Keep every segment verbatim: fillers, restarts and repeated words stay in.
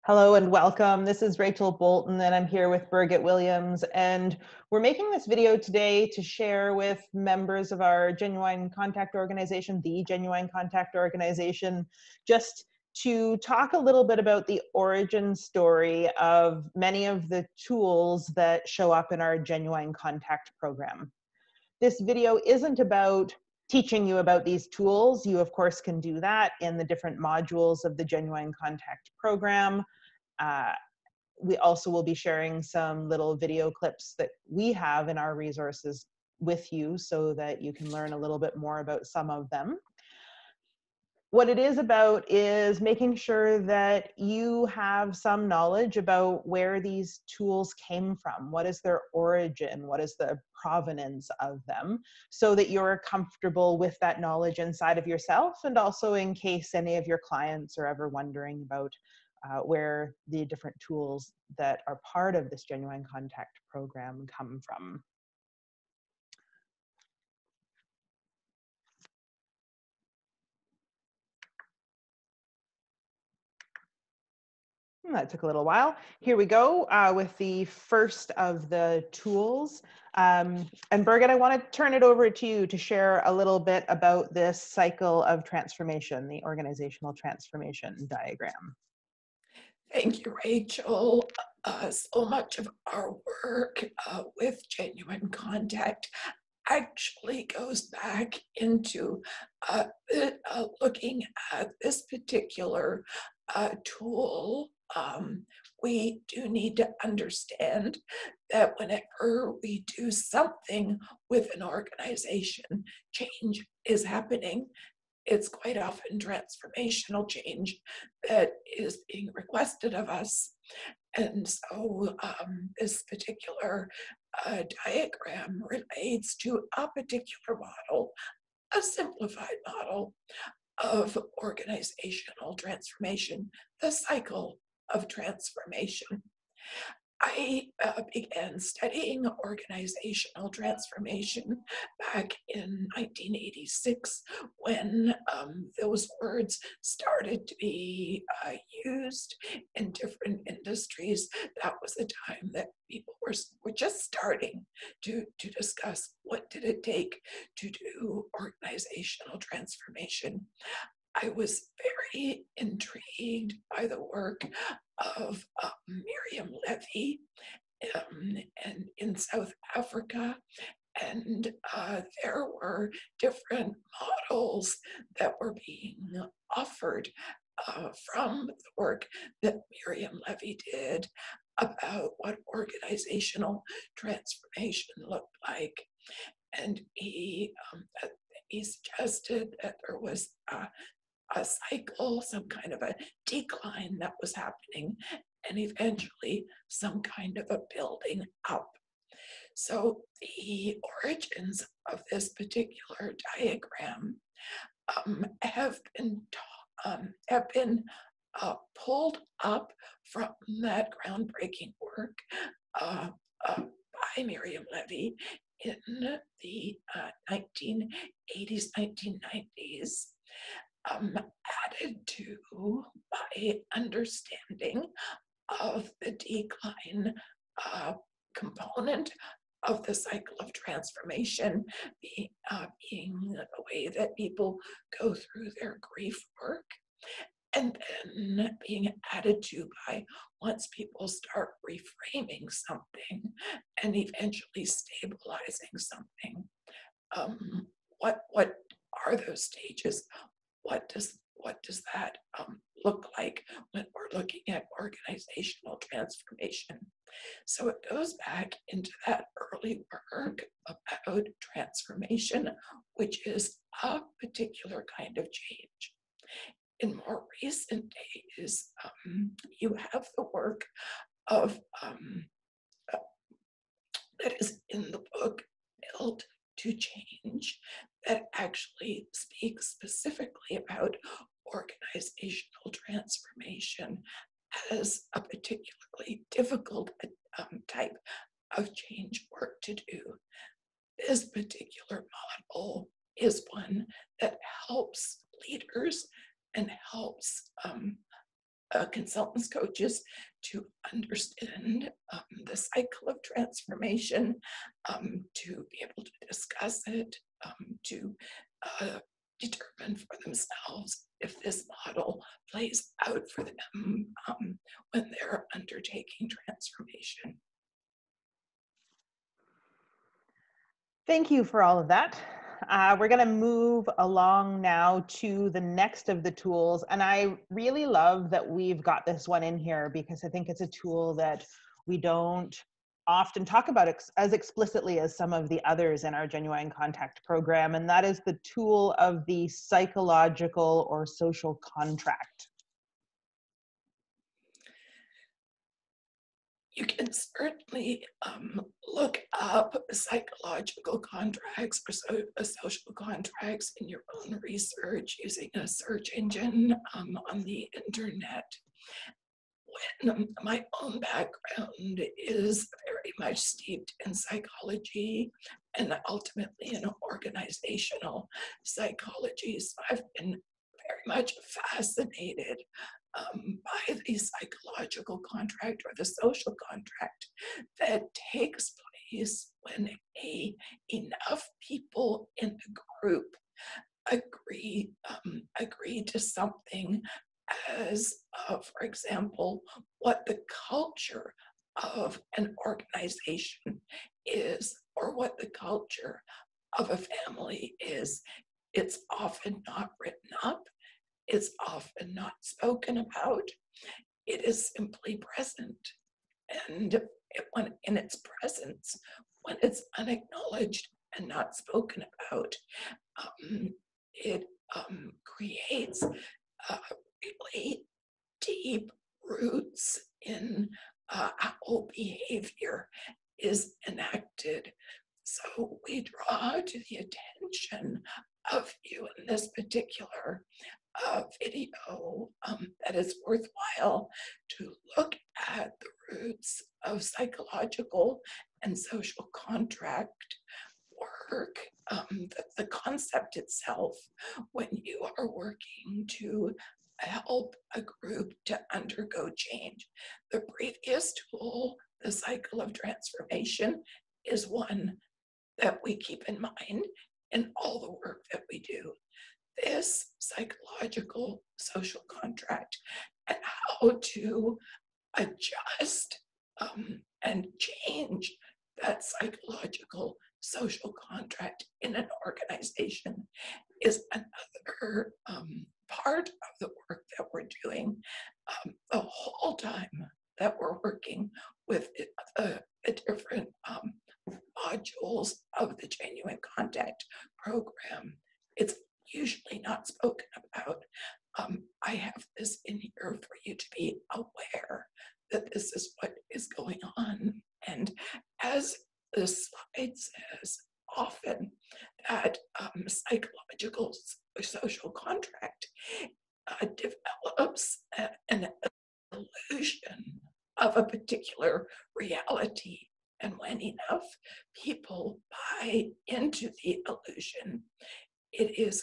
Hello and welcome. This is Rachel Bolton and I'm here with Birgit Williams, and we're making this video today to share with members of our Genuine Contact organization, the Genuine Contact organization, just to talk a little bit about the origin story of many of the tools that show up in our Genuine Contact program. This video isn't about teaching you about these tools. You, of course, can do that in the different modules of the Genuine Contact program. Uh, we also will be sharing some little video clips that we have in our resources with you so that you can learn a little bit more about some of them. What it is about is making sure that you have some knowledge about where these tools came from. What is their origin? What is the provenance of them? So that you're comfortable with that knowledge inside of yourself, and also in case any of your clients are ever wondering about uh, where the different tools that are part of this Genuine Contact program come from. That took a little while. Here we go uh, with the first of the tools. Um, and Birgit, I want to turn it over to you to share a little bit about this cycle of transformation, the organizational transformation diagram. Thank you, Rachel. Uh, so much of our work uh, with Genuine Contact actually goes back into uh, uh, looking at this particular uh, tool. Um, we do need to understand that whenever we do something with an organization, change is happening. It's quite often transformational change that is being requested of us. And so um, this particular uh, diagram relates to a particular model, a simplified model of organizational transformation, the cycle of transformation. I uh, began studying organizational transformation back in nineteen eighty-six when um, those words started to be uh, used in different industries. That was the time that people were, were just starting to, to discuss what did it take to do organizational transformation. I was very intrigued by the work of uh, Miriam Levy um, and in South Africa. And uh, there were different models that were being offered uh, from the work that Miriam Levy did about what organizational transformation looked like. And he, um, he suggested that there was uh, a cycle, some kind of a decline that was happening, and eventually some kind of a building up. So the origins of this particular diagram um, have been um, have been uh, pulled up from that groundbreaking work uh, uh, by Miriam Levy in the uh, nineteen eighties, nineteen nineties. Um, added to by understanding of the decline uh, component of the cycle of transformation, being, uh, being the way that people go through their grief work, and then being added to by once people start reframing something and eventually stabilizing something. Um, what what are those stages? What does what does that um, look like when we're looking at organizational transformation? So it goes back into that early work about transformation, which is a particular kind of change. In more recent days, um, you have the work of um, uh, that is in the book Built to Change that actually speaks specifically about organizational transformation as a particularly difficult um, type of change work to do. This particular model is one that helps leaders and helps um, uh, consultants, coaches to understand um, the cycle of transformation, um, to be able to discuss it, um, to uh, determine for themselves if this model plays out for them um, when they're undertaking transformation. Thank you for all of that. Uh, we're going to move along now to the next of the tools. And I really love that we've got this one in here because I think it's a tool that we don't often talk about ex as explicitly as some of the others in our Genuine Contact program. And that is the tool of the psychological or social contract. You can certainly um, look up psychological contracts or so, uh, social contracts in your own research using a search engine um, on the internet. When um, my own background is very much steeped in psychology and ultimately in organizational psychology, so I've been very much fascinated um, by the psychological contract or the social contract that takes place when a, enough people in a group agree um, agree to something as, uh, for example, what the culture of an organization is or what the culture of a family is. It's often not written up. It's often not spoken about. It is simply present. And it, when in its presence, when it's unacknowledged and not spoken about, um, it um, creates uh, really deep roots in uh, how behavior is enacted. So we draw to the attention of you in this particular uh, video um, that it's worthwhile to look at the roots of psychological and social contract work, um, the, the concept itself, when you are working to help a group to undergo change. The previous tool, the cycle of transformation, is one that we keep in mind in all the work that we do. This psychological social contract and how to adjust um, and change that psychological social contract in an organization is another um, part of the work that we're doing um, the whole time that we're working with the, the different um, modules of the Genuine Contact program. It's usually not spoken about. Um, I have this in here for you to be aware that this is what is going on. And as the slide says, often that um, psychological social contract uh, develops a, an illusion of a particular reality. And when enough people buy into the illusion, it is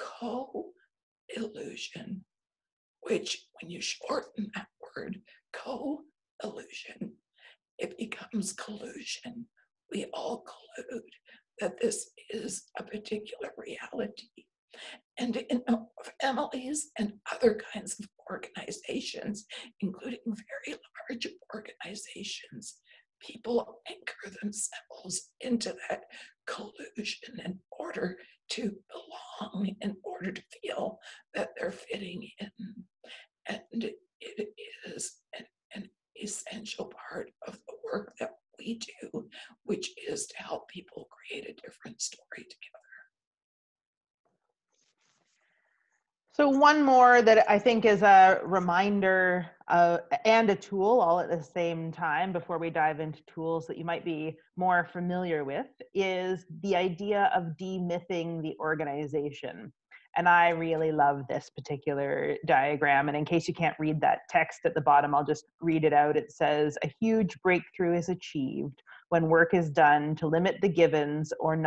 co-illusion, which when you shorten that word, co-illusion, it becomes collusion. We all collude that this is a particular reality. And in families and other kinds of organizations, including very large organizations, people anchor themselves into that collusion in order to belong, in order to feel that they're fitting in. And it is an, an essential part of the work that we do, which is to help people create a different story together. So one more that I think is a reminder uh, and a tool all at the same time before we dive into tools that you might be more familiar with is the idea of demything the organization. And I really love this particular diagram. And in case you can't read that text at the bottom, I'll just read it out. It says, a huge breakthrough is achieved when work is done to limit the givens or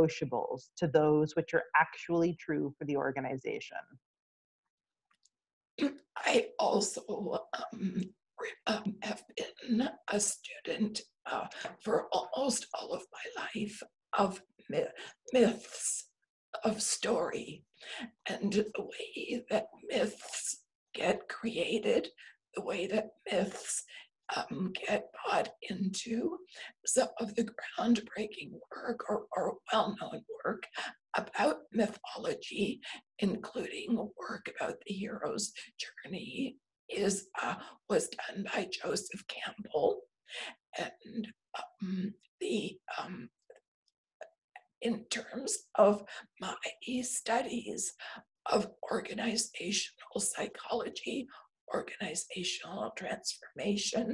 non-negotiables to those which are actually true for the organization. I also um, re- um, have been a student uh, for almost all of my life of myth, myths, of story, and the way that myths get created, the way that myths um, get brought into some of the groundbreaking work or, or well-known work about mythology, including work about the hero's journey, is uh, was done by Joseph Campbell. And um, the um, in terms of my studies of organizational psychology, organizational transformation,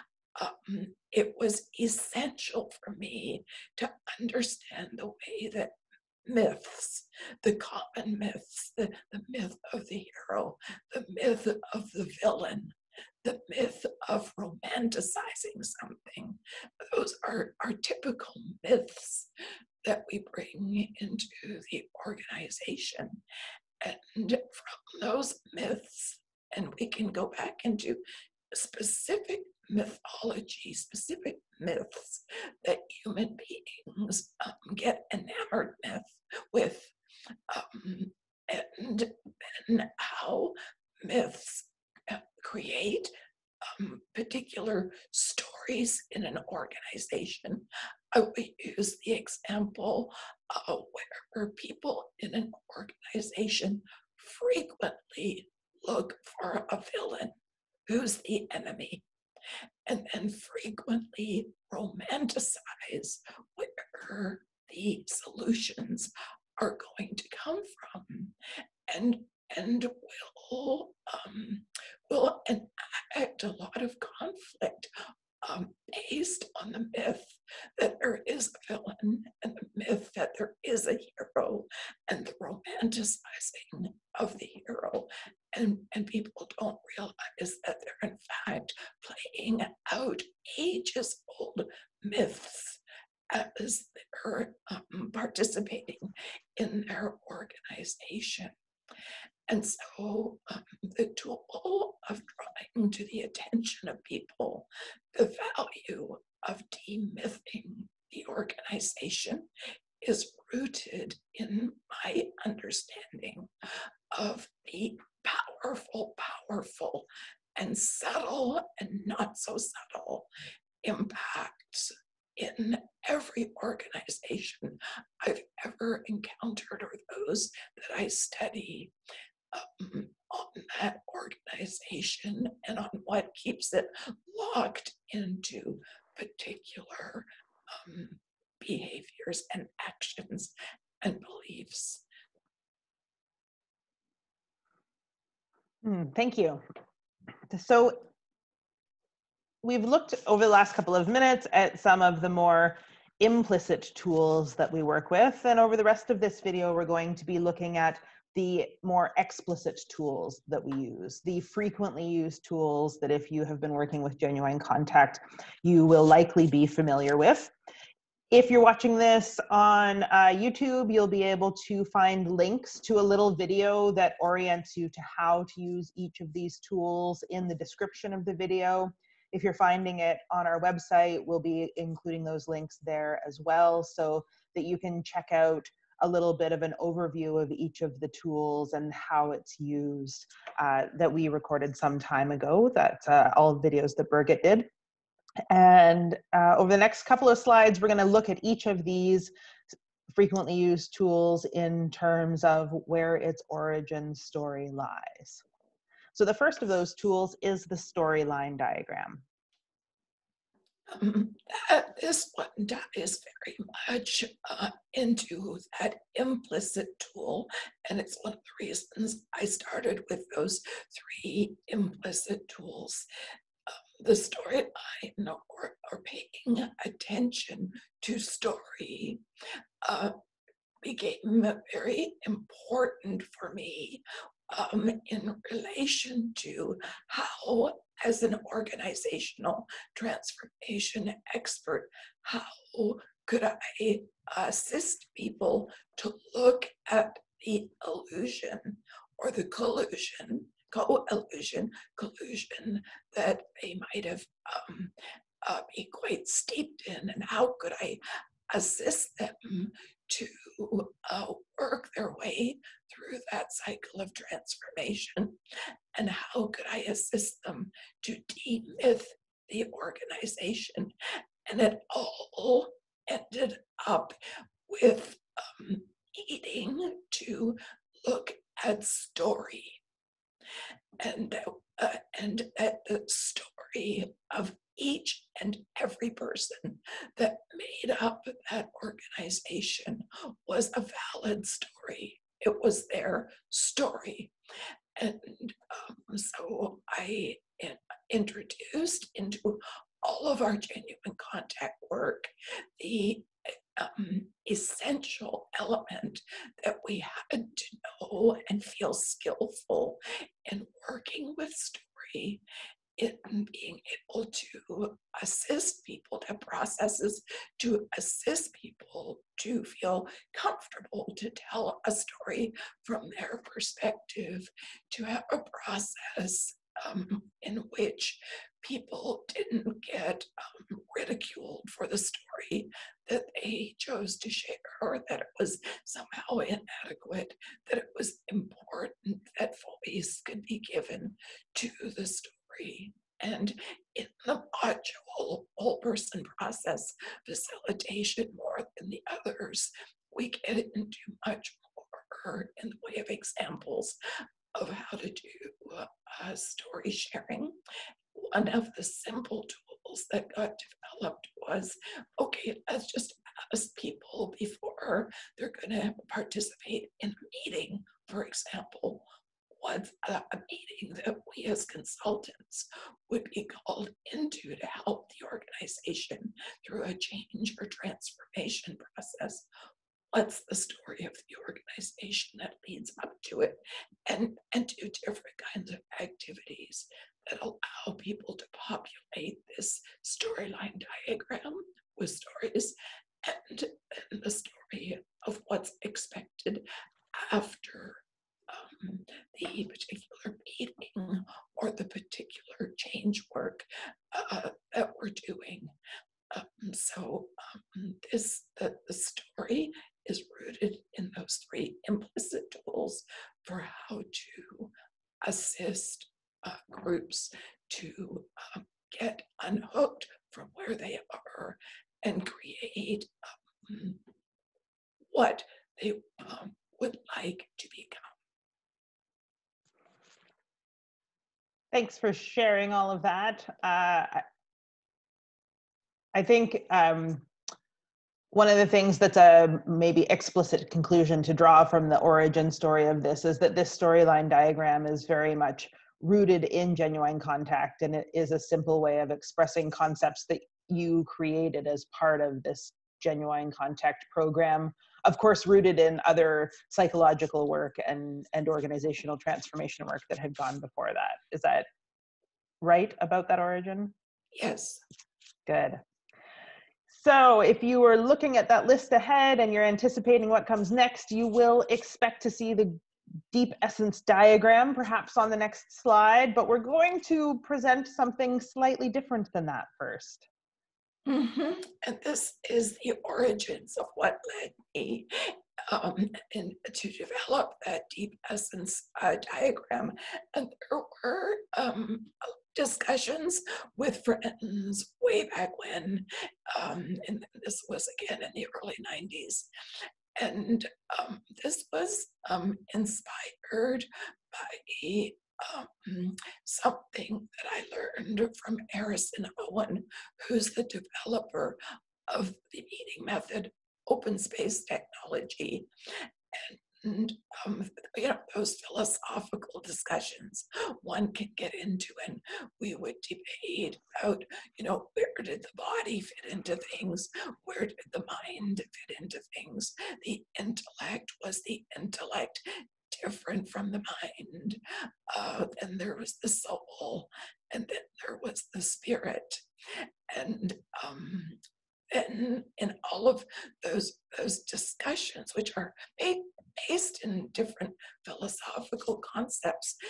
um, it was essential for me to understand the way that myths, the common myths, the, the myth of the hero, the myth of the villain, the myth of romanticizing something, those are, are typical myths that we bring into the organization. And from those myths, and we can go back into specific mythology, specific myths that human beings um, get enamored with, with um, and then how myths uh, create um, particular stories in an organization. I would use the example uh, where people in an organization frequently look for a villain who's the enemy, and then frequently romanticize where the solutions are going to come from, and and will um, will enact a lot of conflict um, based on the myth that there is a villain and the myth that there is a hero and the romanticizing of the hero. And, and people don't realize that they're in fact playing out ages old myths as they're um, participating in their organization. And so um, the tool of drawing to the attention of people the value of demything the organization is rooted in my understanding of the powerful, powerful, and subtle and not so subtle impacts in every organization I've ever encountered or those that I study um, on that organization and on what keeps it locked into particular um, behaviors and actions and beliefs. Mm, thank you. So we've looked over the last couple of minutes at some of the more implicit tools that we work with. And over the rest of this video, we're going to be looking at the more explicit tools that we use, the frequently used tools that if you have been working with Genuine Contact, you will likely be familiar with. If you're watching this on uh, YouTube, you'll be able to find links to a little video that orients you to how to use each of these tools in the description of the video. If you're finding it on our website, we'll be including those links there as well so that you can check out a little bit of an overview of each of the tools and how it's used uh, that we recorded some time ago, that uh, all videos that Birgit did. And uh, over the next couple of slides, we're going to look at each of these frequently used tools in terms of where its origin story lies. So the first of those tools is the storyline diagram. Um, that, this one dives very much uh, into that implicit tool, and it's one of the reasons I started with those three implicit tools. Um, the storyline, or, or paying attention to story, uh, became very important for me um, in relation to how, as an organizational transformation expert, how could I assist people to look at the illusion or the collusion, co-illusion, collusion that they might have um, uh, be quite steeped in, and how could I assist them to uh, work their way through that cycle of transformation, and how could I assist them to demyth the organization. And it all ended up with um, needing to look at story, and uh, and at the story of each and every person that made up that organization was a valid story. It was their story. And um, so I in- introduced into all of our genuine contact work the um, essential element that we had to know and feel skillful in working with story, in being able to assist people to processes, to assist people to feel comfortable to tell a story from their perspective, to have a process um, in which people didn't get um, ridiculed for the story that they chose to share, or that it was somehow inadequate, that it was important that voice could be given to the story. And in the module whole person process facilitation, more than the others, we get into much more in the way of examples of how to do uh, story sharing. One of the simple tools that got developed was, okay, let's just ask people before they're going to participate in a meeting, for example, what's a, a meeting that we as consultants would be called into to help the organization through a change or transformation process. What's the story of the organization that leads up to it, and, and do different kinds of activities that allow people to populate this storyline diagram with stories, and, and the story of what's expected after um, the particular meeting or the particular change work uh, that we're doing. Um, so um, this the, the story is rooted in those three implicit tools for how to assist uh, groups to um, get unhooked from where they are and create um, what they um, would like to become. Thanks for sharing all of that. Uh, I think um, one of the things that's a maybe explicit conclusion to draw from the origin story of this is that this storyline diagram is very much rooted in genuine contact, and it is a simple way of expressing concepts that you created as part of this genuine contact program, of course rooted in other psychological work and and organizational transformation work that had gone before that. Is that right about that origin? Yes. Good. So if you were looking at that list ahead and you're anticipating what comes next, you will expect to see the deep essence diagram perhaps on the next slide, but we're going to present something slightly different than that first. Mm-hmm. And this is the origins of what led me um, in, to develop that deep essence uh, diagram. And there were um, discussions with friends way back when, um, and this was again in the early nineties. And um, this was um, inspired by um, something that I learned from Harrison Owen, who's the developer of the meeting method, open space technology. And um, you know, those philosophical discussions one can get into, and we would debate about, you know, where did the body fit into things? Where did the mind fit into things? The intellect, was the intellect different from the mind? Uh, then there was the soul, and then there was the spirit. And um, and in all of those those discussions, which are based in different philosophical concepts,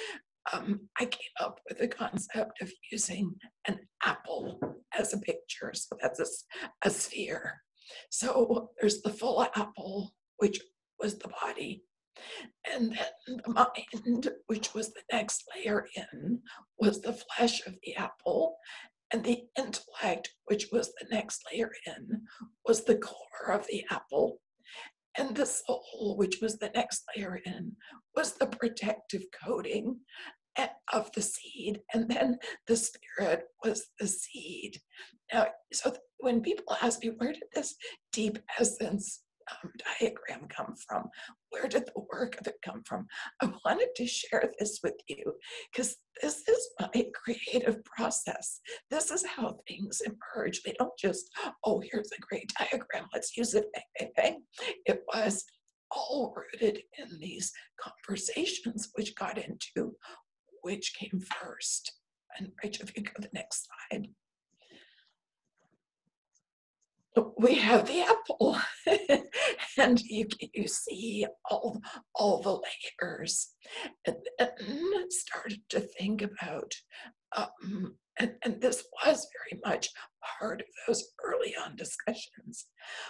um, I came up with the concept of using an apple as a picture. So that's a, s- a sphere. So there's the full apple, which was the body. And then the mind, which was the next layer in, was the flesh of the apple. And the intellect, which was the next layer in, was the core of the apple. And the soul, which was the next layer in, was the protective coating e- of the seed. And then the spirit was the seed. Now, so th- when people ask me, where did this deep essence um, diagram come from? Where did the work of it come from? I wanted to share this with you because this is my creative process. This is how things emerge. They don't just, oh, here's a great diagram, let's use it, bang, bang, bang. It was all rooted in these conversations, which got into which came first. And Rachel, if you go to the next slide. We have the apple, and you you see all all the layers, and then started to think about, um, and and this was very much part of those early on discussions.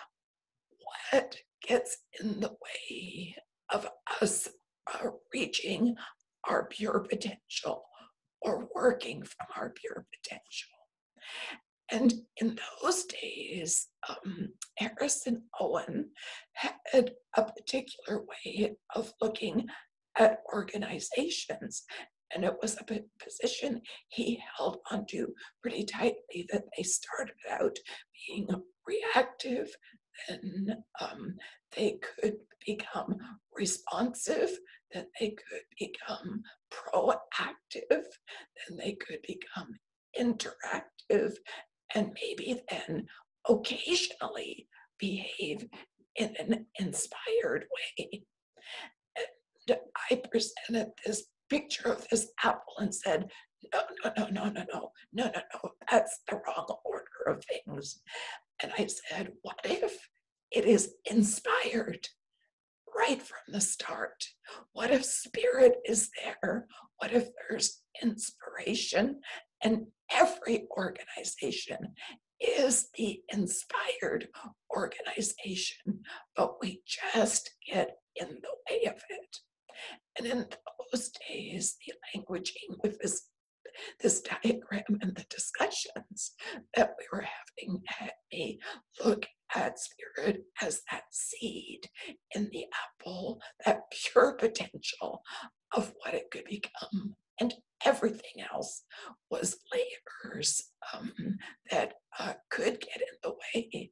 What gets in the way of us uh, reaching our pure potential or working from our pure potential? And in those days, um, Harrison Owen had a particular way of looking at organizations. And it was a position he held onto pretty tightly, that they started out being reactive, then um, they could become responsive, then they could become proactive, then they could become interactive, and maybe then occasionally behave in an inspired way. And I presented this picture of this apple and said, no, no, no, no, no, no, no, no, no, that's the wrong order of things. And I said, what if it is inspired right from the start? What if spirit is there? What if there's inspiration? And every organization is the inspired organization, but we just get in the way of it. And in those days, the languaging with this this diagram and the discussions that we were having had me look at spirit as that seed in the apple, that pure potential of what it could become. And everything else was layers um, that uh, could get in the way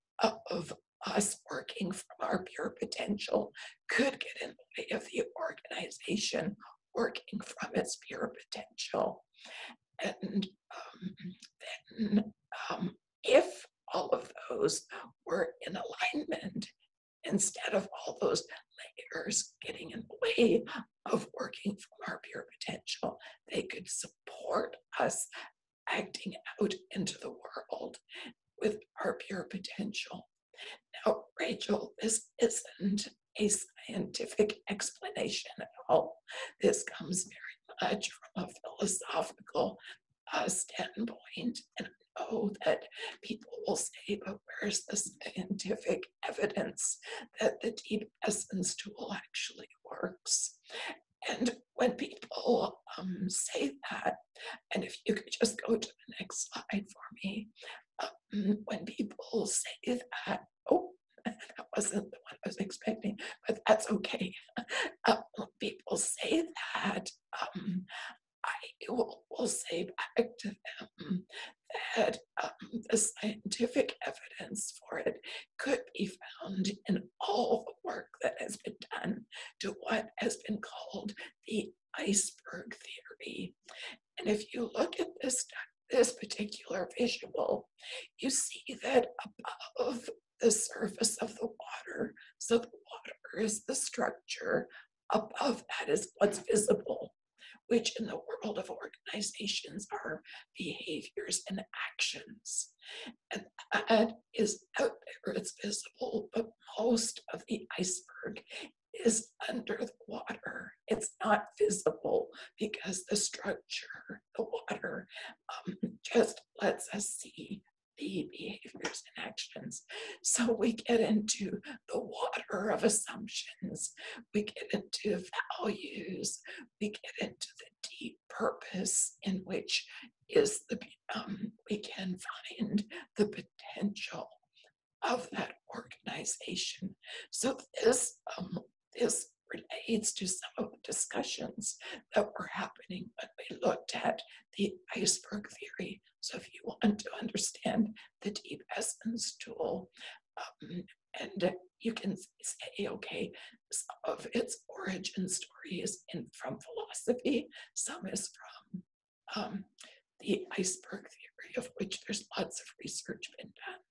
of us working from our pure potential, could get in the way of the organization working from its pure potential. And um, then um, if all of those were in alignment, instead of all those layers getting in the way of working from our pure potential, they could support us acting out into the world with our pure potential. Now, Rachel, this isn't a scientific explanation at all. This comes very much from a philosophical uh, standpoint. And I know that people will say, but where's the scientific evidence that the deep essence tool actually works? And when people um, say that, and if you could just go to the next slide for me, um, when people say that, oh, that wasn't the one I was expecting, but that's okay. Uh, when people say that, um, I will, will say back to them that um, the scientific evidence for it could be found in all the work that has been done to what has been called the iceberg theory. And if you look at this, this particular visual, you see that above the surface of the water, so the water is the structure, above that is what's visible, which in the world of organizations are behaviors and actions. And that is out there, it's visible, but most of the iceberg is under the water. It's not visible because the structure, the water, um, just lets us see the behaviors and actions. So we get into the water of assumptions, we get into values, we get into the deep purpose in which is the, um, we can find the potential of that organization. So this, um, this relates to some of the discussions that were happening when we looked at the iceberg theory. So if you want to understand the deep essence tool, um, and you can say, okay, some of its origin story is in from philosophy, some is from um, the iceberg theory, of which there's lots of research been done.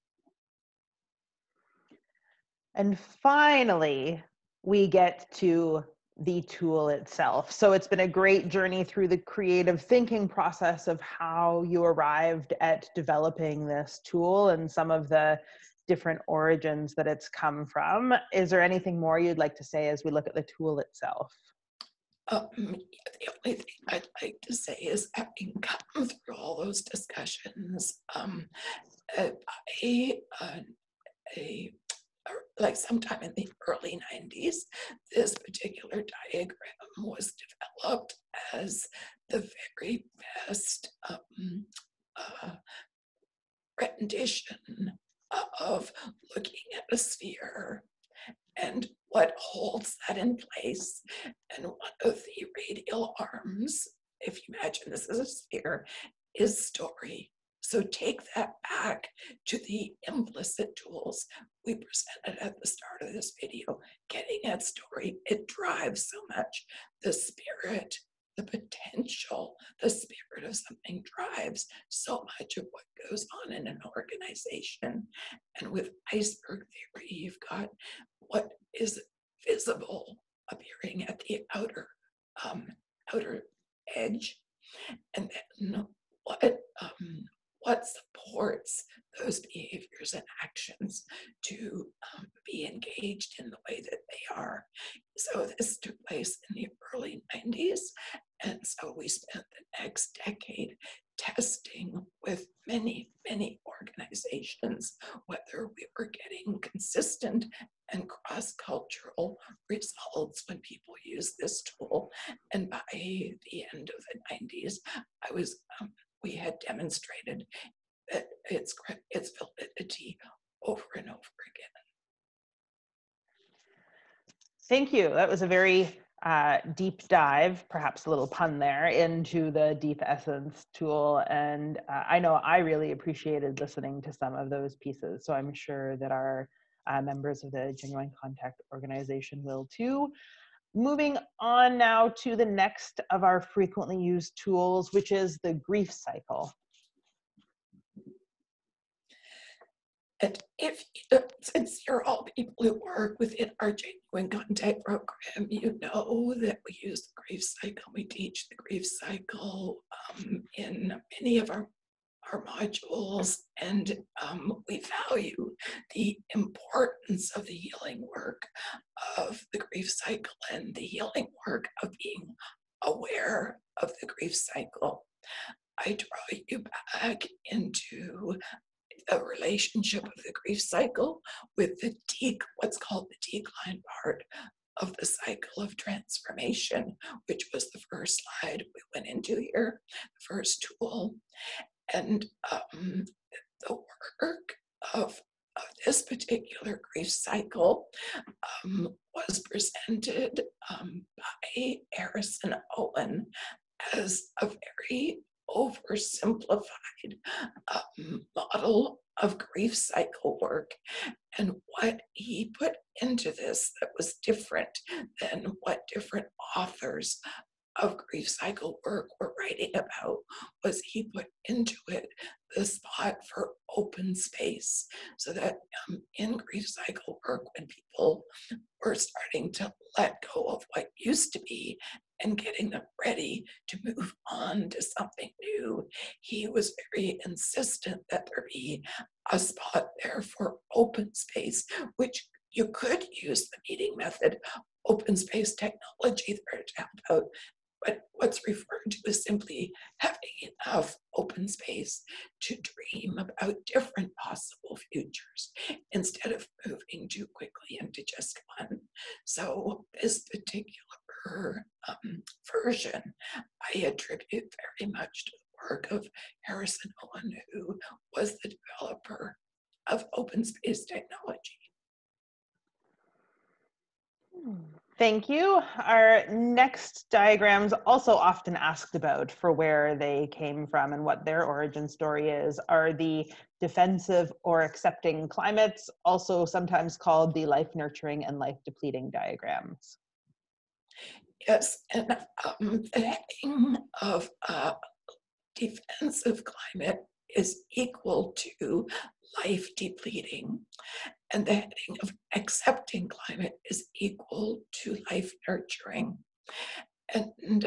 And finally, we get to the tool itself. So it's been a great journey through the creative thinking process of how you arrived at developing this tool and some of the different origins that it's come from. Is there anything more you'd like to say as we look at the tool itself? Um, the only thing I'd like to say is, having come through all those discussions, um, uh, I, uh, a, like sometime in the early nineties, this particular diagram was developed as the very best um, uh, rendition of looking at a sphere and what holds that in place. And one of the radial arms, if you imagine this as a sphere, is story. So take that back to the implicit tools we presented at the start of this video. Getting at story, it drives so much. The spirit, the potential, the spirit of something drives so much of what goes on in an organization. And with iceberg theory, you've got what is visible appearing at the outer um, outer edge, and then what um, what supports those behaviors and actions to um, be engaged in the way that they are. So this took place in the early nineties, and so we spent the next decade testing with many, many organizations whether we were getting consistent and cross-cultural results when people use this tool. And by the end of the nineties, I was um, we had demonstrated that its its validity over and over again. Thank you. That was a very uh, deep dive, perhaps a little pun there, into the Deep Essence tool. And uh, I know I really appreciated listening to some of those pieces. So I'm sure that our uh, members of the Genuine Contact organization will too. Moving on now to the next of our frequently used tools, which is the grief cycle. And if, since you're all people who work within our Genuine Contact program, you know that we use the grief cycle. We teach the grief cycle um, in many of our, our modules, and um, we value the importance of the healing work of the grief cycle and the healing work of being aware of the grief cycle. I draw you back into a relationship of the grief cycle with the dec what's called the decline part of the cycle of transformation, which was the first slide we went into here, the first tool. And um, the work of, of this particular grief cycle um, was presented um, by Harrison Owen as a very oversimplified um, model of grief cycle work. And what he put into this that was different than what different authors of grief cycle work were writing about was he put into it the spot for open space, so that um, in grief cycle work, when people were starting to let go of what used to be and getting them ready to move on to something new, he was very insistent that there be a spot there for open space, which you could use the meeting method open space technology there to help out. But what's referred to is simply having enough open space to dream about different possible futures instead of moving too quickly into just one. So this particular um, version, I attribute very much to the work of Harrison Owen, who was the developer of open space technology. Thank you. Our next diagrams, also often asked about for where they came from and what their origin story is, are the defensive or accepting climates, also sometimes called the life nurturing and life depleting diagrams. Yes, and um, the heading of uh, defensive climate is equal to life depleting, and the heading of accepting climate is equal to life nurturing. And in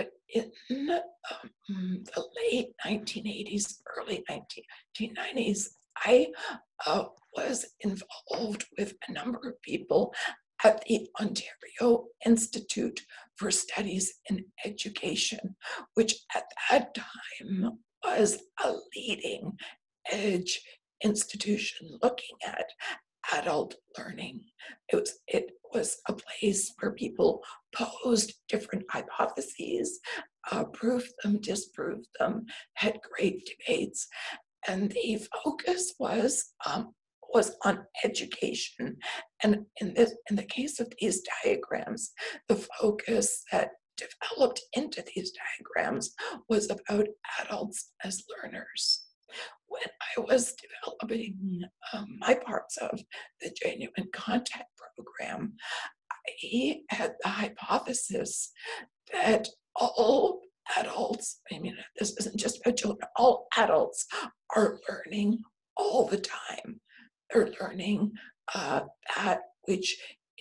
um, the late nineteen eighties, early nineteen nineties, I uh, was involved with a number of people at the Ontario Institute for Studies in Education, which at that time was a leading edge institution looking at adult learning. It was, it was a place where people posed different hypotheses, uh, proved them, disproved them, had great debates, and the focus was um, was on education. And in this, in the case of these diagrams, the focus that developed into these diagrams was about adults as learners. When I was developing um, my parts of the Genuine Contact program, I had the hypothesis that all adults, I mean, this isn't just about children, all adults are learning all the time. They're learning uh, that which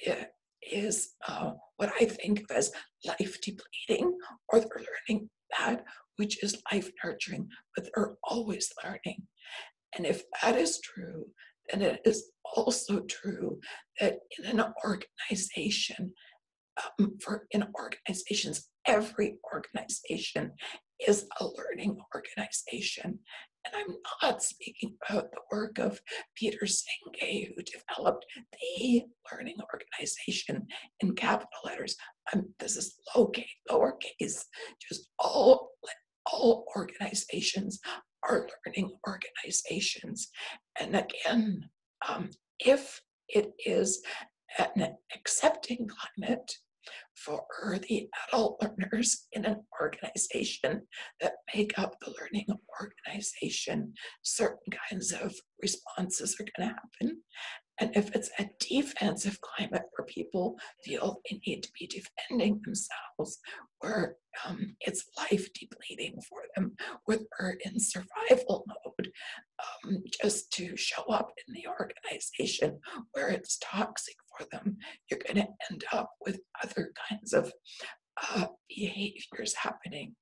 is uh, what I think of as life depleting, or they're learning that which is life nurturing, but they're always learning. And if that is true, then it is also true that in an organization, um, for in organizations, every organization is a learning organization. And I'm not speaking about the work of Peter Senge, who developed the learning organization in capital letters. Um, this is lowercase, lowercase, just all, all organizations are learning organizations. And again, um, if it is an accepting climate for the adult learners in an organization that make up the learning organization, certain kinds of responses are going to happen. And if it's a defensive climate where people feel they need to be defending themselves, where um, it's life depleting for them, where they're in survival mode, um, just to show up in the organization where it's toxic for them, you're going to end up with other kinds of uh, behaviors happening.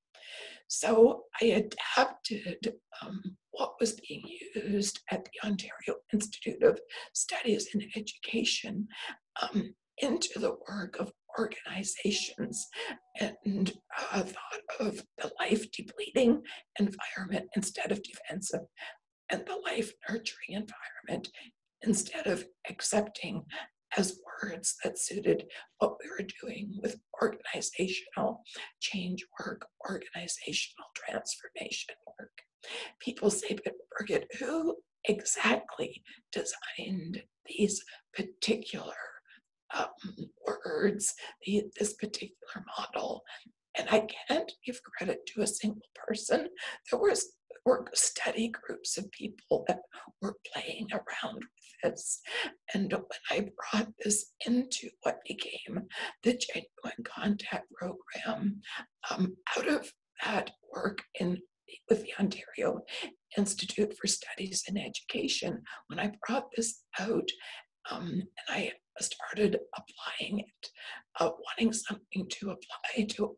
So I adapted um, what was being used at the Ontario Institute of Studies in Education um, into the work of organizations, and uh, thought of the life depleting environment instead of defensive, and the life nurturing environment instead of accepting, as words that suited what we were doing with organizational change work, organizational transformation work. People say, but Birgit, who exactly designed these particular um, words, the, this particular model? And I can't give credit to a single person. There was were study groups of people that were playing around with this. And when I brought this into what became the Genuine Contact program, um, out of that work in with the Ontario Institute for Studies in Education, when I brought this out, um, and I started applying it, uh, wanting something to apply to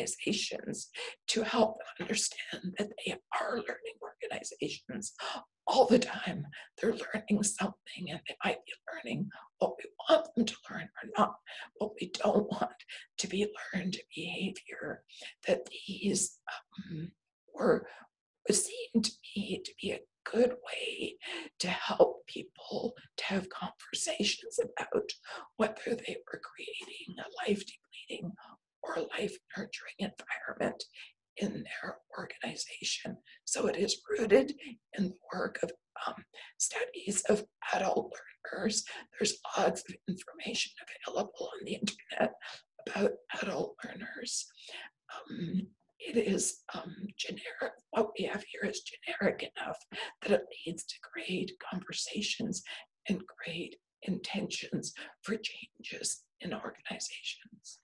organizations to help them understand that they are learning organizations. all the time. They're learning something, and they might be learning what we want them to learn or not what we don't want to be learned behavior. That these um, were was seen to me to be a good way to help people to have conversations about whether they were creating a life-depleting or life-nurturing environment in their organization. So it is rooted in the work of um, studies of adult learners. There's lots of information available on the internet about adult learners. Um, it is um, generic. What we have here is generic enough that it leads to great conversations and great intentions for changes in organizations.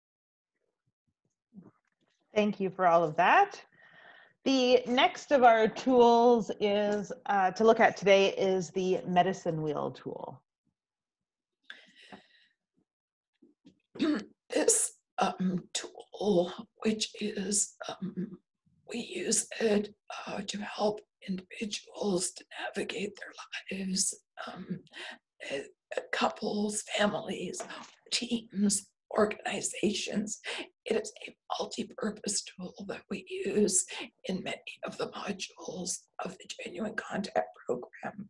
Thank you for all of that. The next of our tools is uh, to look at today is the medicine wheel tool. This um, tool, which is, um, we use it uh, to help individuals to navigate their lives, um, uh, couples, families, teams, organizations. It is a multi-purpose tool that we use in many of the modules of the Genuine Contact program.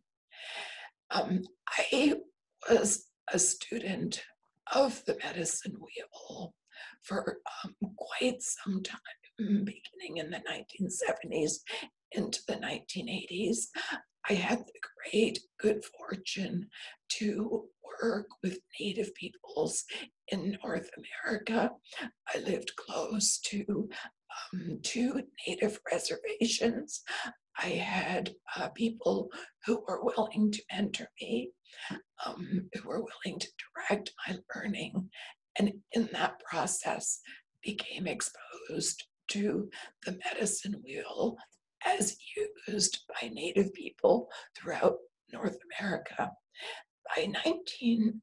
Um, I was a student of the medicine wheel for um, quite some time, beginning in the nineteen seventies into the nineteen eighties. I had the great good fortune to work with Native peoples in North America. I lived close to um, two Native reservations. I had uh, people who were willing to mentor me, um, who were willing to direct my learning, and in that process became exposed to the medicine wheel as used by Native people throughout North America. By nineteen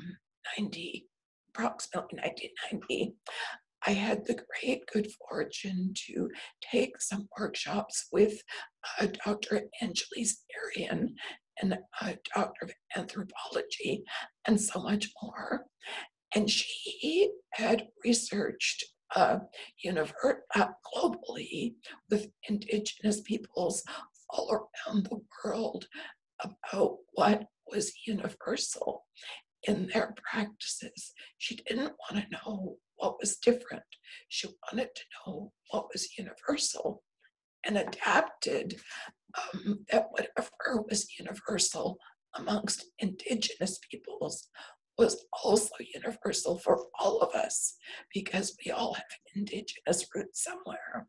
ninety, approximately nineteen ninety, I had the great good fortune to take some workshops with uh, Doctor Angeles Arian, and a doctor of anthropology, and so much more. And she had researched uh, univer- uh, globally with Indigenous peoples all around the world about what was universal in their practices. She didn't want to know what was different. She wanted to know what was universal, and adapted um, that whatever was universal amongst Indigenous peoples was also universal for all of us, because we all have Indigenous roots somewhere.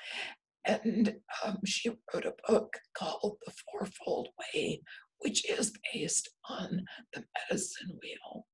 And um, she wrote a book called The Fourfold Way, which is based on the medicine wheel.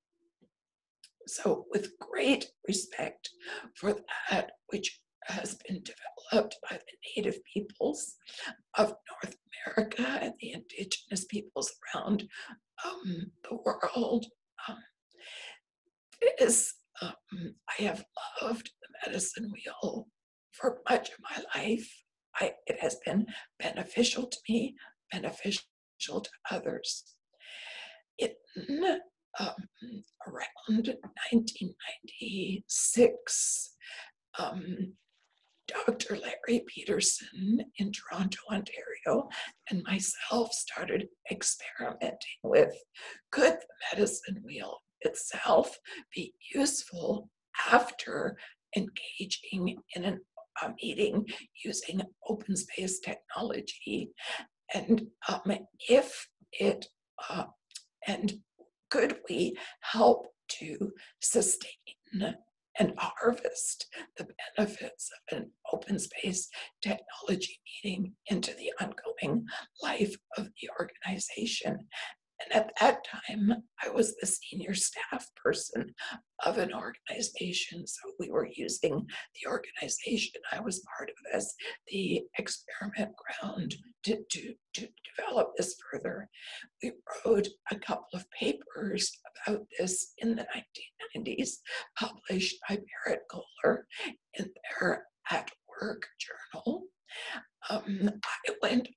So with great respect for that which has been developed by the Native peoples of North America and the Indigenous peoples around um, the world, um, is, um, I have loved the medicine wheel for much of my life. I, it has been beneficial to me, beneficial to others. In um, around nineteen ninety-six, um, Doctor Larry Peterson in Toronto, Ontario, and myself started experimenting with, could the medicine wheel itself be useful after engaging in an, a meeting using open space technology, and um, if it uh, and could we help to sustain and harvest the benefits of an open space technology meeting into the ongoing life of the organization. And at that time, I was the senior staff person of an organization. So we were using the organization I was part of as the experiment ground to, to, to develop this further. We wrote a couple of papers about this in the nineteen nineties, published by Barrett Kohler in their At Work journal. Um, I went on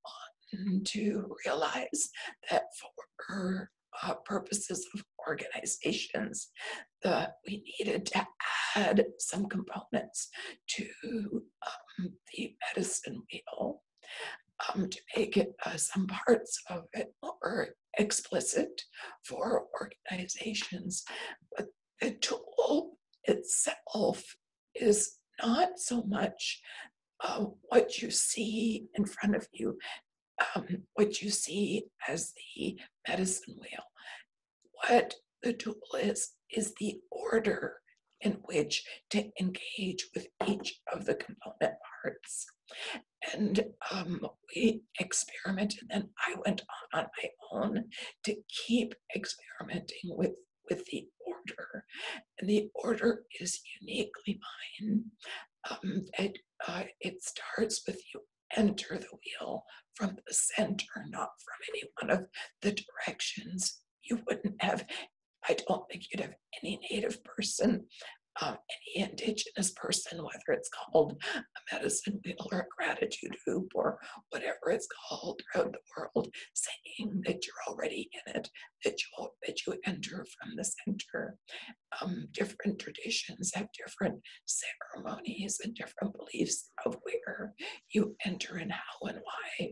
to realize that for uh, purposes of organizations, that we needed to add some components to um, the medicine wheel um, to make it, uh, some parts of it more explicit for organizations. But the tool itself is not so much uh, what you see in front of you, um, what you see as the medicine wheel. What the tool is, is the order in which to engage with each of the component parts. And um, we experimented, and I went on on my own to keep experimenting with, with the order. And the order is uniquely mine. Um, it, uh, it starts with you enter the wheel from the center, not from any one of the directions. You wouldn't have, I don't think you'd have any Native person, um, any Indigenous person, whether it's called a medicine wheel or a gratitude hoop or whatever it's called throughout the world, saying that you're already in it, that you, that you enter from the center. Um, different traditions have different ceremonies and different beliefs of where you enter and how and why.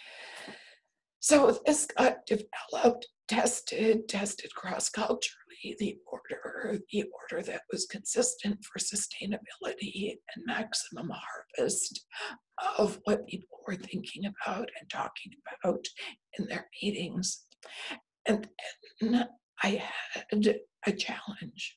So this got developed, tested, tested cross-culturally, the order, the order that was consistent for sustainability and maximum harvest of what people were thinking about and talking about in their meetings. And then I had a challenge.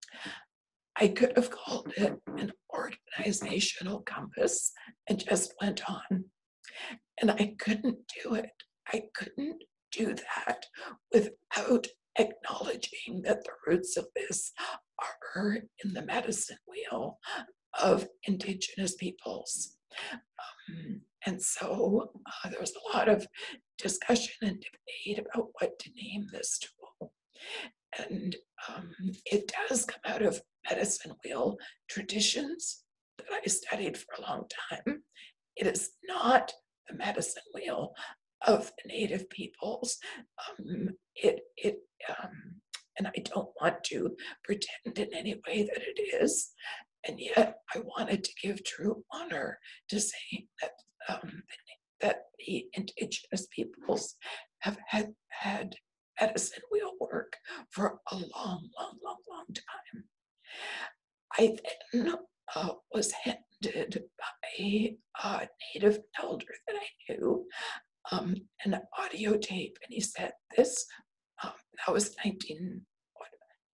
I could have called it an organizational compass and just went on. And I couldn't do it. I couldn't do that without acknowledging that the roots of this are in the medicine wheel of Indigenous peoples. Um, and so uh, there was a lot of discussion and debate about what to name this tool. And um, it does come out of medicine wheel traditions that I studied for a long time. It is not the medicine wheel of the Native peoples. Um, it, it, um, and I don't want to pretend in any way that it is. And yet I wanted to give true honor to saying that, um, that the Indigenous peoples have had, had medicine wheel work for a long, long, long, long time. I then uh, was handed by a uh, Native elder that I knew um, an audio tape, and he said, "This um, that was nineteen. What,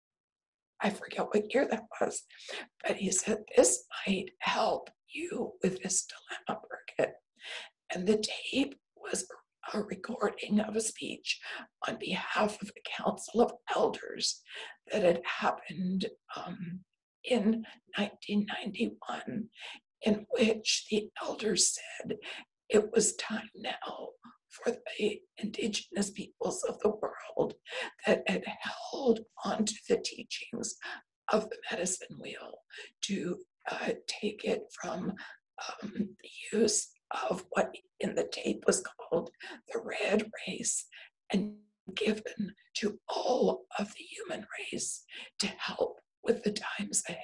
I forget what year that was, but he said this might help you with this dilemma, Birgit." And the tape was a recording of a speech on behalf of the Council of Elders that had happened um, in nineteen ninety-one, in which the elders said it was time now for the Indigenous peoples of the world that had held onto the teachings of the medicine wheel to uh, take it from um, the use of what in the tape was called the red race and given to all of the human race to help with the times ahead.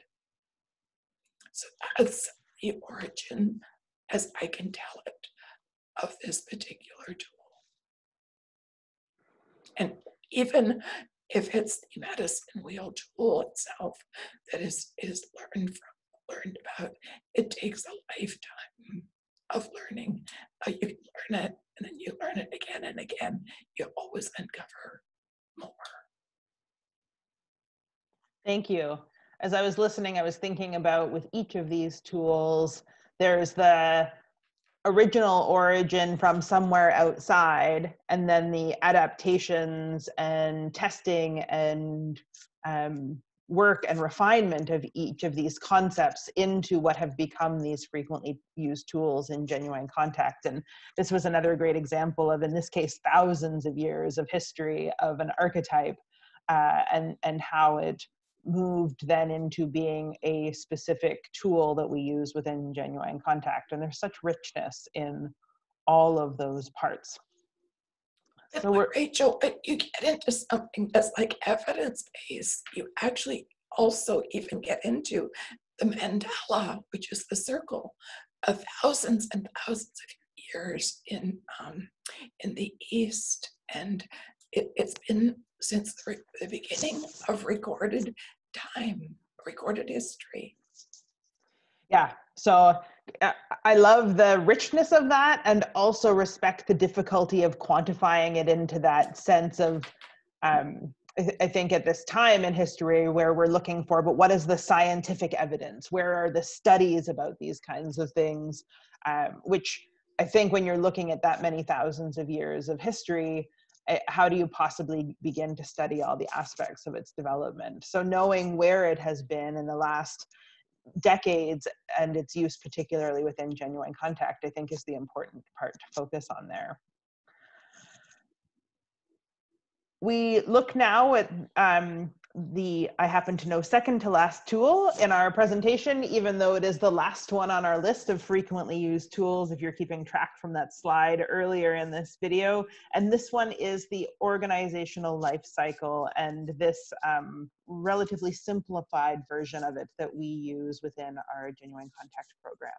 So that's the origin, as I can tell it, of this particular tool. And even if it's the medicine wheel tool itself that is, is learned from, learned about, it takes a lifetime of learning. Uh, you can learn it and then you learn it again and again. You always uncover more. Thank you. As I was listening, I was thinking about with each of these tools, there's the original origin from somewhere outside, and then the adaptations and testing and um, work and refinement of each of these concepts into what have become these frequently used tools in Genuine Contact. And this was another great example of, in this case, thousands of years of history of an archetype uh, and, and how it moved then into being a specific tool that we use within Genuine Contact. And there's such richness in all of those parts. And So we're, Rachel, when you get into something that's like evidence-based, you actually also even get into the mandala, which is the circle of thousands and thousands of years in um, in the East, and it, it's been since the, the beginning of recorded time, recorded history. yeah, so uh, I love the richness of that, and also respect the difficulty of quantifying it into that sense of, um, I, th I think at this time in history where we're looking for, but what is the scientific evidence? Where are the studies about these kinds of things? Um, which I think when you're looking at that many thousands of years of history, eh, how do you possibly begin to study all the aspects of its development? So knowing where it has been in the last decades and its use, particularly within genuine contact, I think is the important part to focus on there. We look now at um, the, I happen to know, second to last tool in our presentation, even though it is the last one on our list of frequently used tools, if you're keeping track from that slide earlier in this video. And this one is the organizational life cycle, and this um, relatively simplified version of it that we use within our Genuine Contact program.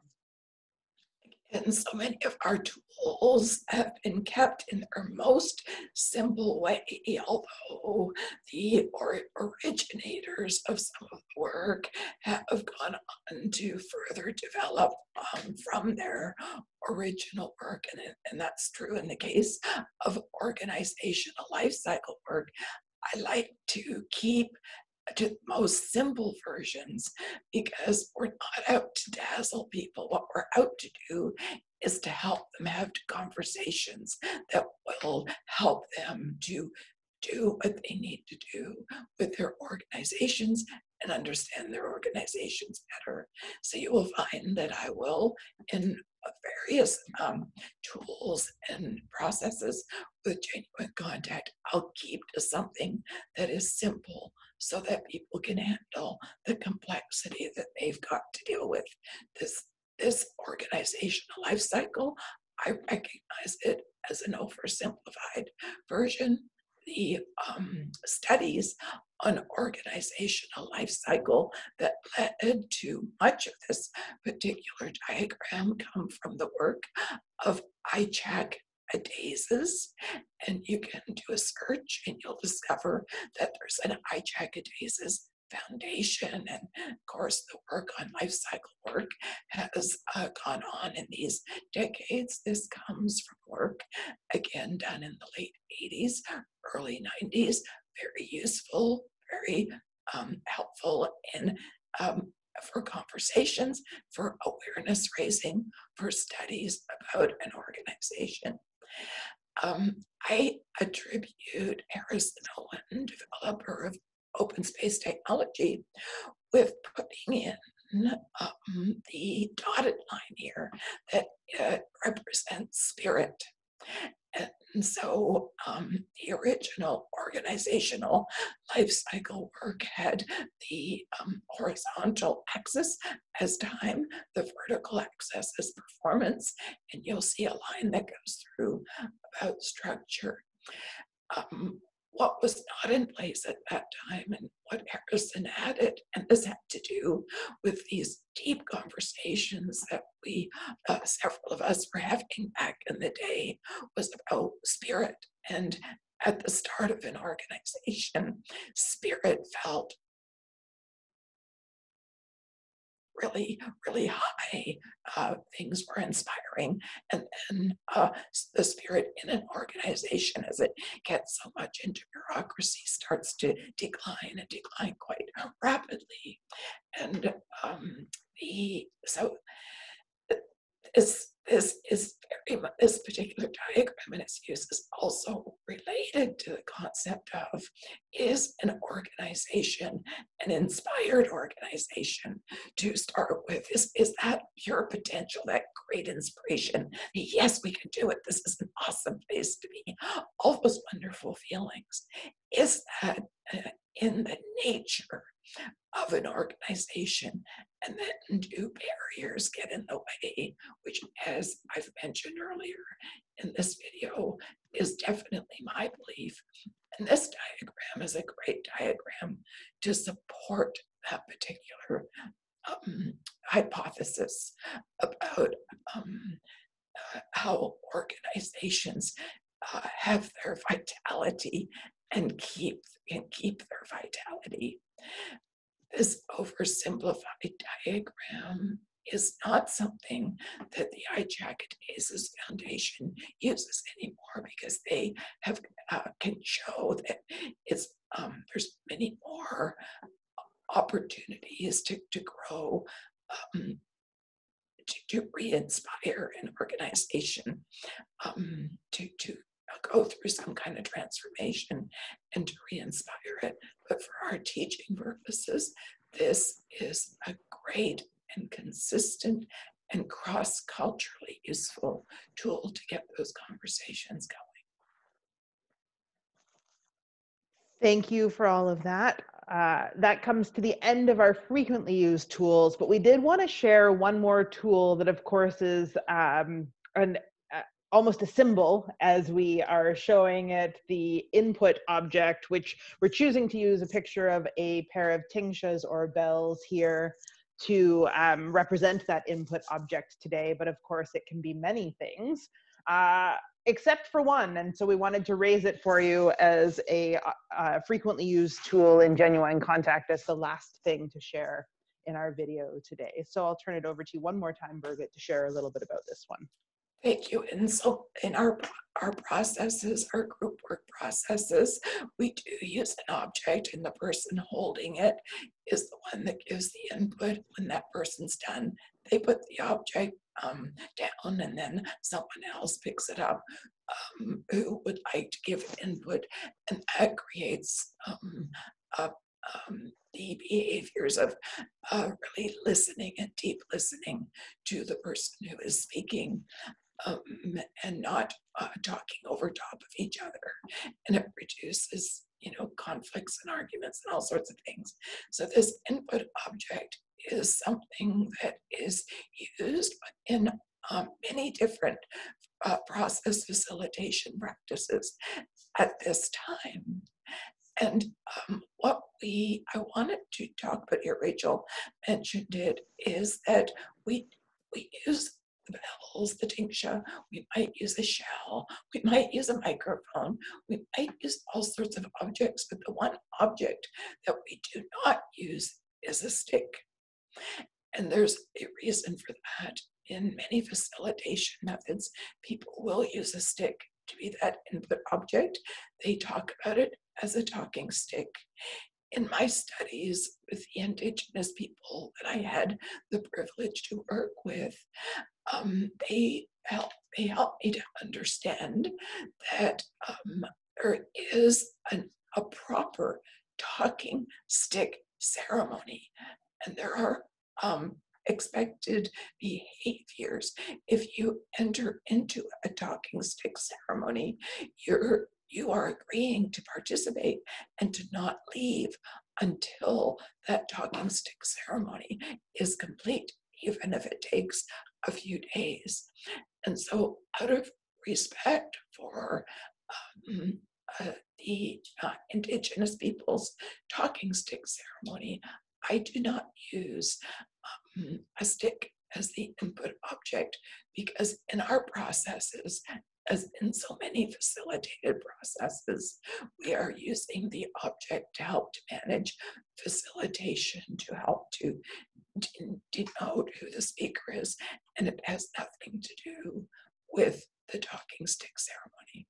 And so many of our tools have been kept in their most simple way, although the or originators of some of the work have gone on to further develop um, from their original work. And, it, and that's true in the case of organizational life cycle work. I like to keep to the most simple versions because we're not out to dazzle people. What we're out to do is to help them have conversations that will help them to do what they need to do with their organizations and understand their organizations better. So you will find that I will, in various um, tools and processes with Genuine Contact, I'll keep to something that is simple so that people can handle the complexity that they've got to deal with. This, this organizational life cycle, I recognize it as an oversimplified version. The um, studies on organizational life cycle that led to much of this particular diagram come from the work of Ichak Adazes, and you can do a search and you'll discover that there's an Ichak Adazes Foundation, and of course the work on life cycle work has uh, gone on in these decades. This comes from work again done in the late eighties, early nineties, very useful, very um, helpful in um, for conversations, for awareness raising, for studies about an organization. Um, I attribute Harrison Owen, developer of open space technology, with putting in um, the dotted line here that uh, represents spirit. And so um, the original organizational life cycle work had the um, horizontal axis as time, the vertical axis as performance, and you'll see a line that goes through about structure. Um, what was not in place at that time and what Harrison added, and this had to do with these deep conversations that we, uh, several of us were having back in the day, was about spirit. And at the start of an organization, spirit felt really, really high. Uh, things were inspiring. And then uh, the spirit in an organization, as it gets so much into bureaucracy, starts to decline and decline quite rapidly. And um, the so this this is very much, this particular diagram and its use is also related to the concept of, is an organization an inspired organization to start with? Is, is that pure potential, that great inspiration? Yes, we can do it. This is an awesome place to be. All those wonderful feelings. Is that uh, in the nature of an organization? and then do barriers get in the way, which, as I've mentioned earlier in this video, is definitely my belief. And this diagram is a great diagram to support that particular um, hypothesis about um, uh, how organizations uh, have their vitality and keep and keep their vitality. This oversimplified diagram is not something that the I Jacket Aces Foundation uses anymore, because they have uh, can show that it's um, there's many more opportunities to, to grow, um, to, to re-inspire an organization, um, to, to go through some kind of transformation and to re-inspire it. But for our teaching purposes, this is a great and consistent and cross-culturally useful tool to get those conversations going. Thank you for all of that. Uh, that comes to the end of our frequently used tools, but we did want to share one more tool that, of course, is um, an uh, almost a symbol as we are showing it, the input object, which we're choosing to use a picture of a pair of tingshas or bells here to um, represent that input object today. But of course, it can be many things. Uh, except for one. And so we wanted to raise it for you as a, a frequently used tool in Genuine Contact as the last thing to share in our video today. So I'll turn it over to you one more time, Birgit, to share a little bit about this one. Thank you. And so in our, our processes, our group work processes, we do use an object, and the person holding it is the one that gives the input. When that person's done, they put the object um, down, and then someone else picks it up um, who would like to give input, and that creates um, a, um, the behaviors of uh, really listening and deep listening to the person who is speaking. Um, and not uh, talking over top of each other. And it reduces, you know, conflicts and arguments and all sorts of things. So this input object is something that is used in um, many different uh, process facilitation practices at this time. And um, what we, I wanted to talk about here, Rachel mentioned it, is that we, we use the bells, the tingsha, we might use a shell, we might use a microphone, we might use all sorts of objects, but the one object that we do not use is a stick. And there's a reason for that. In many facilitation methods, people will use a stick to be that input object. They talk about it as a talking stick. In my studies with the Indigenous people that I had the privilege to work with, um, they help they help me to understand that um, there is an, a proper talking stick ceremony, and there are um, expected behaviors. If you enter into a talking stick ceremony, you're you are agreeing to participate and to not leave until that talking stick ceremony is complete, even if it takes a few days. And so, out of respect for um, uh, the uh, Indigenous people's talking stick ceremony, I do not use um, a stick as the input object, because in our processes, as in so many facilitated processes, we are using the object to help to manage facilitation, to help to denote who the speaker is, and it has nothing to do with the talking stick ceremony.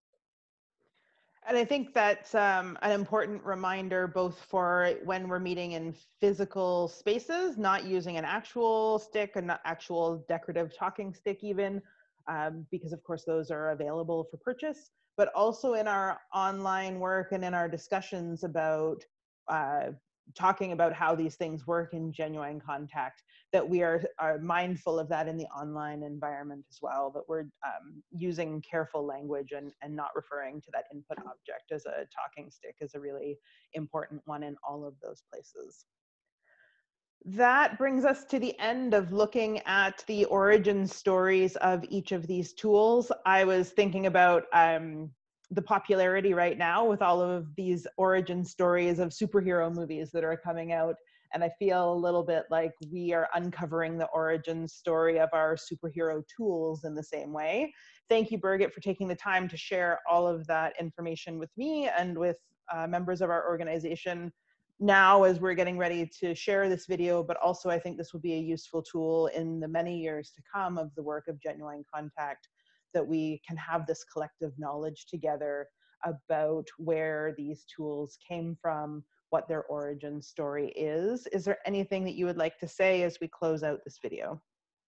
And I think that's um, an important reminder, both for when we're meeting in physical spaces, not using an actual stick, an actual decorative talking stick even, um, because of course those are available for purchase, but also in our online work and in our discussions about uh, talking about how these things work in Genuine Contact, that we are, are mindful of that in the online environment as well, that we're um, using careful language and, and not referring to that input object as a talking stick is a really important one in all of those places. That brings us to the end of looking at the origin stories of each of these tools. I was thinking about um, the popularity right now with all of these origin stories of superhero movies that are coming out. And I feel a little bit like we are uncovering the origin story of our superhero tools in the same way. Thank you, Birgit, for taking the time to share all of that information with me and with uh, members of our organization now as we're getting ready to share this video, but also I think this will be a useful tool in the many years to come of the work of Genuine Contact, that we can have this collective knowledge together about where these tools came from, what their origin story is. Is there anything that you would like to say as we close out this video?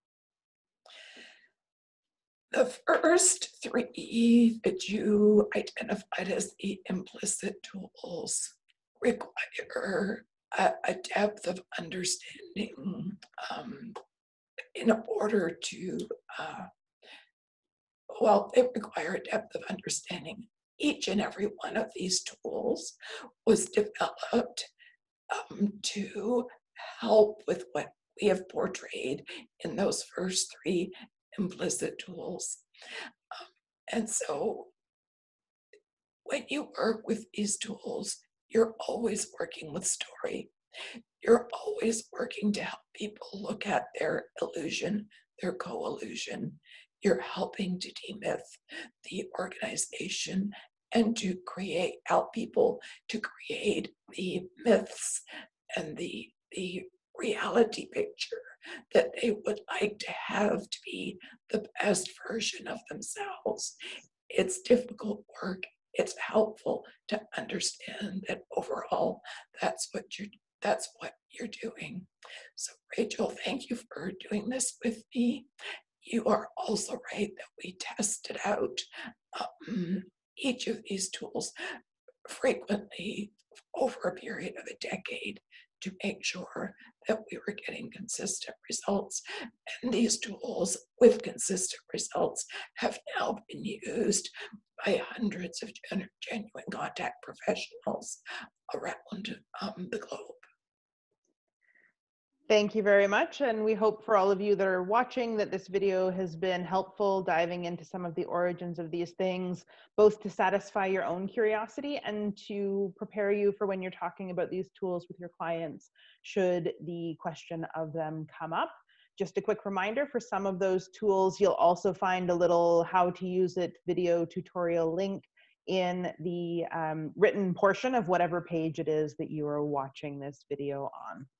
The first three that you identified as the implicit tools require a, a depth of understanding um, in order to, uh, well, they require a depth of understanding. Each and every one of these tools was developed um, to help with what we have portrayed in those first three implicit tools. Um, and so when you work with these tools, you're always working with story. You're always working to help people look at their illusion, their co-illusion. You're helping to demyth the organization and to create, help people to create the myths and the, the reality picture that they would like to have to be the best version of themselves. It's difficult work. It's helpful to understand that overall, that's what you're that's what you're doing. So Rachel, thank you for doing this with me. You are also right that we tested out um, each of these tools frequently over a period of a decade to make sure that we were getting consistent results. And these tools with consistent results have now been used by hundreds of genuine contact professionals around um, the globe. Thank you very much, and we hope for all of you that are watching that this video has been helpful diving into some of the origins of these things, both to satisfy your own curiosity and to prepare you for when you're talking about these tools with your clients, should the question of them come up. Just a quick reminder, for some of those tools, you'll also find a little how to use it video tutorial link in the um, written portion of whatever page it is that you are watching this video on.